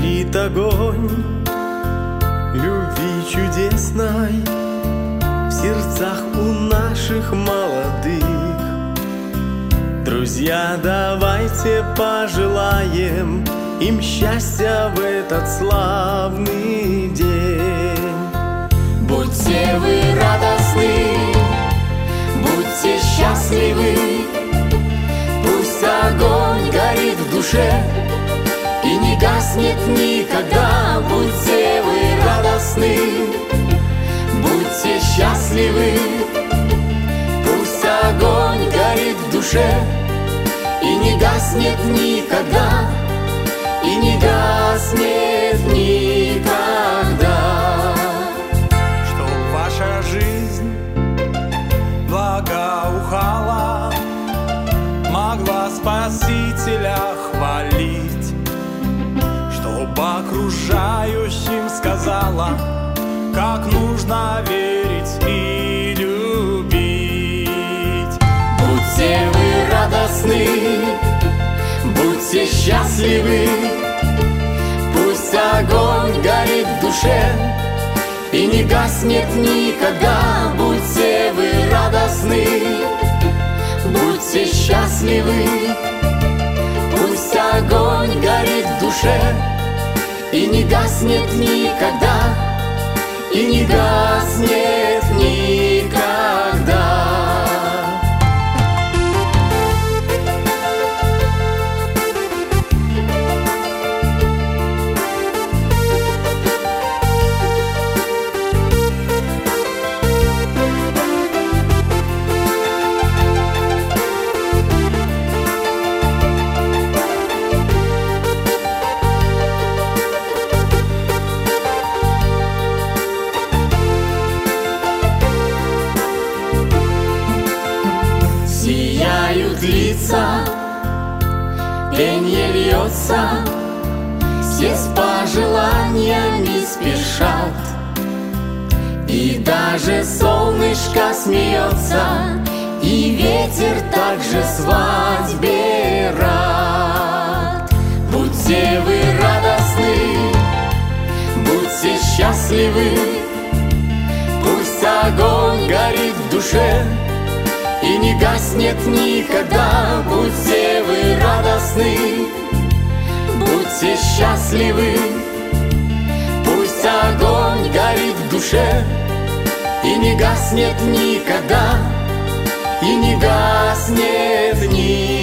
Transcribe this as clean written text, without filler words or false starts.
горит огонь любви чудесной в сердцах у наших молодых. Друзья, давайте пожелаем им счастья в этот славный день. Будьте вы радостны, будьте счастливы, пусть огонь горит в душе и не гаснет никогда. Будьте вы радостны, будьте счастливы, пусть огонь горит в душе и не гаснет никогда, и не гаснет никогда. Чтоб ваша жизнь благоухала, могла Спасителя хвалить, чтоб окружающим сказала, как нужно верить и любить. Будьте вы радостны, будьте счастливы, пусть огонь горит в душе и не гаснет никогда. Будьте вы радостны, будьте счастливы, пусть огонь горит в душе и не гаснет никогда, и не гаснет никогда. Сияют лица, пенье льется, все с пожеланиями спешат, и даже солнышко смеется, и ветер также свадьбе рад. Будьте вы радостны, будьте счастливы, пусть огонь горит в душе и не гаснет никогда. Будьте вы радостны, будьте счастливы, пусть огонь горит в душе и не гаснет никогда, и не гаснет никогда.